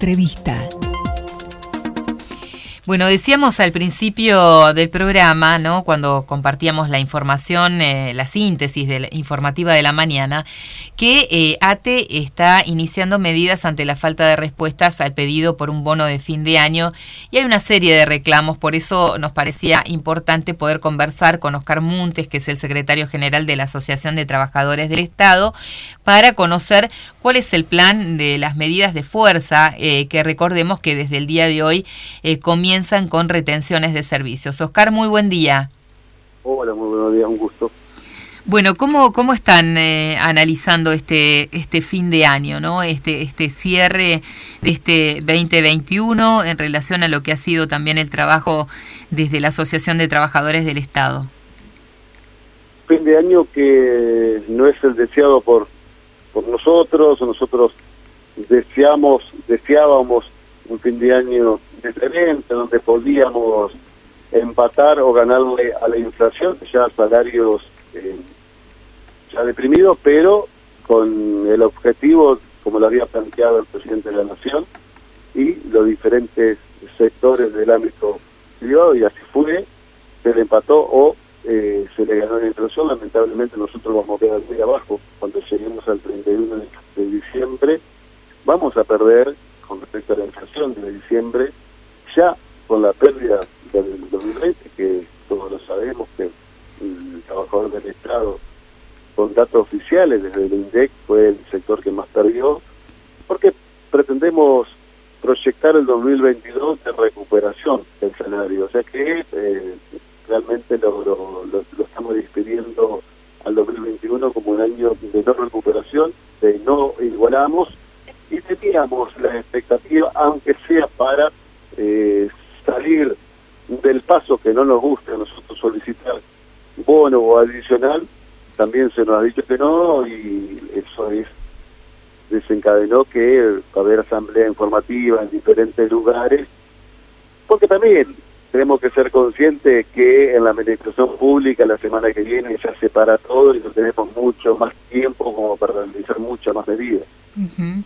Entrevista. Bueno, decíamos al principio del programa, ¿no?, cuando compartíamos la información, la síntesis informativa de la mañana, que ATE está iniciando medidas ante la falta de respuestas al pedido por un bono de fin de año y hay una serie de reclamos. Por eso nos parecía importante poder conversar con Oscar Muntes, que es el secretario general de la Asociación de Trabajadores del Estado, para conocer cuál es el plan de las medidas de fuerza que recordemos que desde el día de hoy comienzan con retenciones de servicios. Oscar, muy buen día. Hola, muy buenos días, un gusto. Bueno, ¿cómo están analizando este fin de año, ¿no? Este cierre de este 2021 en relación a lo que ha sido también el trabajo desde la Asociación de Trabajadores del Estado? Fin de año que no es el deseado por nosotros deseábamos un fin de año diferente, donde podíamos empatar o ganarle a la inflación, ya salarios ya deprimidos, pero con el objetivo, como lo había planteado el presidente de la Nación, y los diferentes sectores del ámbito privado, y así fue, se le empató o se le ganó la inflación. Lamentablemente nosotros vamos a quedar muy abajo cuando lleguemos al 31 de diciembre, vamos a perder con respecto a la inflación de diciembre, ya con la pérdida del 2020, que todos lo sabemos, que el trabajador del Estado, con datos oficiales desde el INDEC, fue el sector que más perdió, porque pretendemos proyectar el 2022 de recuperación del salario, o sea que realmente lo estamos despidiendo al 2021 como un año de no recuperación, de no igualamos, y teníamos la expectativa, aunque sea para salir del paso que no nos gusta a nosotros solicitar bono o adicional. También se nos ha dicho que no, y eso desencadenó que va a haber asamblea informativa en diferentes lugares, porque también tenemos que ser conscientes que en la administración pública la semana que viene ya se para todo y no tenemos mucho más tiempo como para realizar muchas más medidas. Uh-huh.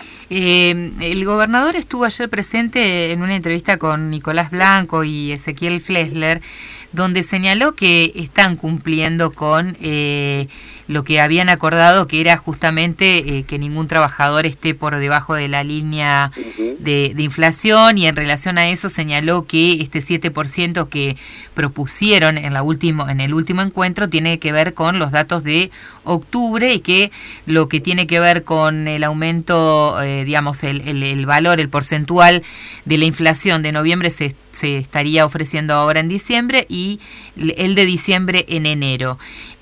El gobernador estuvo ayer presente en una entrevista con Nicolás Blanco y Ezequiel Flesler, donde señaló que están cumpliendo con lo que habían acordado, que era justamente que ningún trabajador esté por debajo de la línea de inflación, y en relación a eso señaló que este 7% que propusieron en el último encuentro tiene que ver con los datos de octubre, y que lo que tiene que ver con el aumento, digamos, el valor, el porcentual de la inflación de noviembre se estaría ofreciendo ahora en diciembre, y el de diciembre en enero.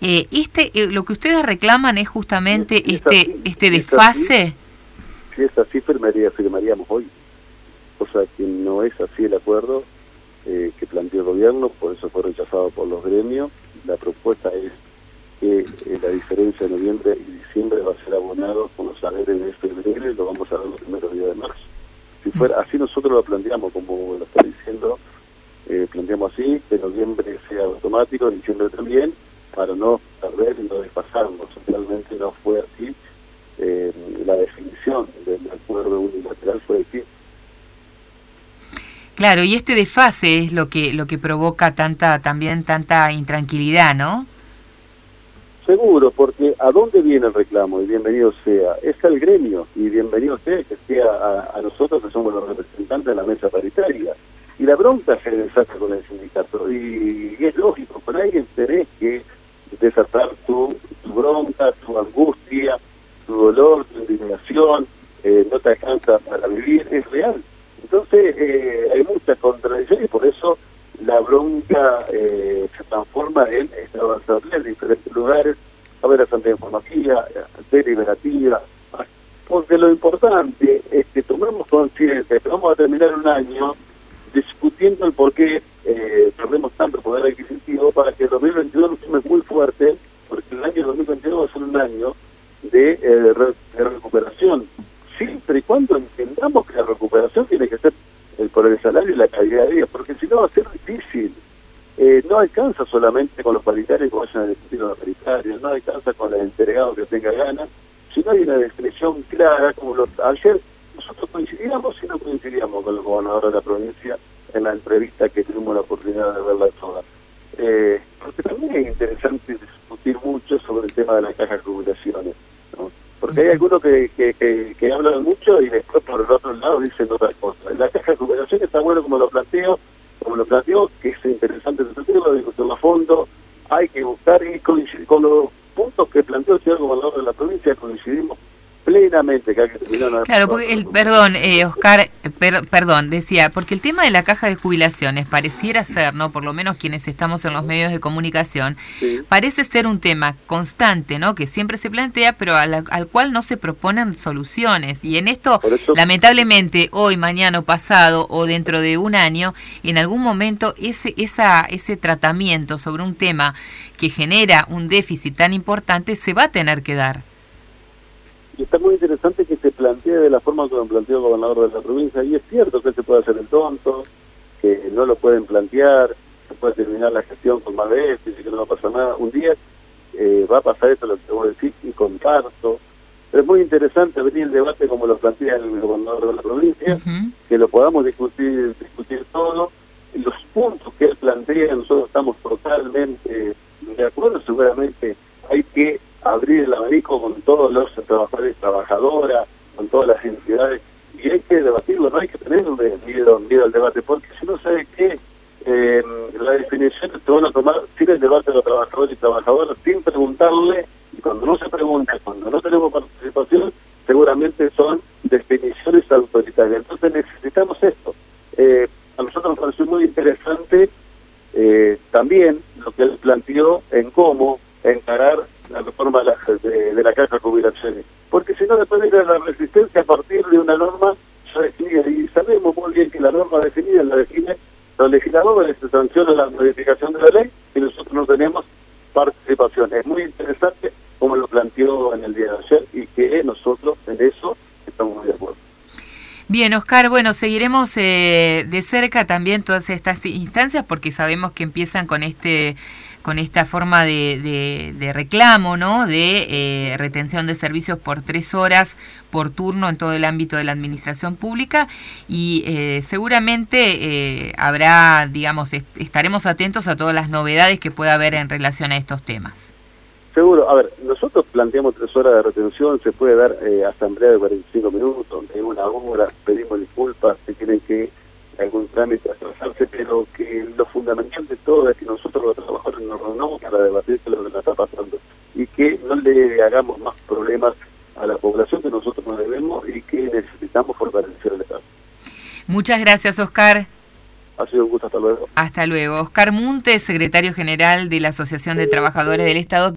Lo que ustedes reclaman es justamente este desfase. Si es así, firmaríamos hoy, cosa que no es así el acuerdo que planteó el gobierno, por eso fue rechazado por los gremios. La propuesta es que la diferencia de noviembre y diciembre va a ser abonado con los salarios de febrero, y lo vamos a dar los primeros días de marzo. Si fuera así, nosotros lo planteamos, como lo está diciendo, planteamos así, que noviembre sea automático, diciembre también, para no perder y no desfasarnos. Realmente no fue así. La definición del acuerdo unilateral fue así. Claro, y este desfase es lo que provoca tanta intranquilidad, ¿no? Seguro, porque ¿a dónde viene el reclamo? Y bienvenido sea, es al gremio, y bienvenido sea que sea a nosotros, que somos los representantes de la mesa paritaria. Y la bronca se desata con el sindicato, y es lógico, por ahí tenés que desatar tu bronca, tu angustia, tu dolor, tu indignación, no te alcanza para vivir, es real. Entonces hay muchas contradicciones, y por eso la bronca se transforma en esta asamblea en diferentes lugares. Va a haber asamblea informativa, deliberativa, porque lo importante es que tomemos conciencia que vamos a terminar un año discutiendo el por qué perdemos tanto poder adquisitivo, para que el 2022 lo tome muy fuerte, porque el año 2022 va a ser un año de recuperación, siempre y cuando entendamos que la recuperación tiene que ser por el salario y la calidad de vida, porque si no va a ser difícil. No alcanza solamente con los paritarios que vayan a discutir la paritaria, no alcanza con el entregado que tenga ganas, si no hay una definición clara, como ayer nosotros coincidíamos y no hay algunos que hablan mucho y después por el otro lado dicen otras cosas. La caja de jubilación está bueno como lo planteo, que es interesante el tema, lo discutimos a fondo, hay que buscar y coincidir con los puntos que planteó el señor gobernador de la provincia, coincidimos plenamente que hay que terminar. Claro, porque perdón, Oscar, perdón, decía, porque el tema de la caja de jubilaciones pareciera ser, ¿no? Por lo menos quienes estamos en los medios de comunicación, sí, parece ser un tema constante, ¿no? Que siempre se plantea, pero al cual no se proponen soluciones. Y en esto, lamentablemente, hoy, mañana o pasado, o dentro de un año, en algún momento ese tratamiento sobre un tema que genera un déficit tan importante se va a tener que dar. Y está muy interesante que se plantee de la forma como planteó el gobernador de la provincia, y es cierto que se puede hacer el tonto, que no lo pueden plantear, se puede terminar la gestión con más déficit, que no va a pasar nada. Un día va a pasar esto, lo que voy a decir, y comparto. Pero es muy interesante venir el debate como lo plantea el gobernador de la provincia, que lo podamos discutir todo. Y los puntos que él plantea, nosotros estamos totalmente de acuerdo. Seguramente hay que abrir el abanico con todos los trabajadores y trabajadoras, con todas las entidades, y hay que debatirlo, no hay que tener miedo al debate, porque si no sabe qué, la definición se van a tomar sin el debate de los trabajadores y trabajadoras, sin preguntarle, y cuando no se pregunta, cuando no tenemos participación, seguramente son definiciones autoritarias. Entonces necesitamos esto. A nosotros nos pareció muy interesante también lo que él planteó en cómo encarar la reforma de la caja de jubilaciones, porque si no después viene la resistencia a partir de una norma ya definida, y sabemos muy bien que la norma definida la define los legisladores, se sanciona la modificación de la ley y nosotros no tenemos participación. Es muy interesante como lo planteó en el día de ayer y que nosotros en eso estamos muy de acuerdo. Bien, Oscar, bueno, seguiremos de cerca también todas estas instancias porque sabemos que empiezan con esta forma de reclamo, ¿no? De retención de servicios por 3 horas por turno en todo el ámbito de la administración pública y seguramente habrá, digamos, estaremos atentos a todas las novedades que pueda haber en relación a estos temas. Seguro. A ver, nosotros planteamos 3 horas de retención, se puede dar asamblea de 45 minutos, de 1 hora, pedimos disculpas si tienen que algún trámite atrasarse, pero que lo fundamental de todo es que nosotros los trabajadores nos reunamos para debatir lo que nos está pasando y que no le hagamos más problemas a la población, que nosotros nos debemos y que necesitamos fortalecer el Estado. Muchas gracias, Oscar. Ha sido un gusto, hasta luego. Hasta luego. Oscar Munte, secretario general de la Asociación de Trabajadores del Estado.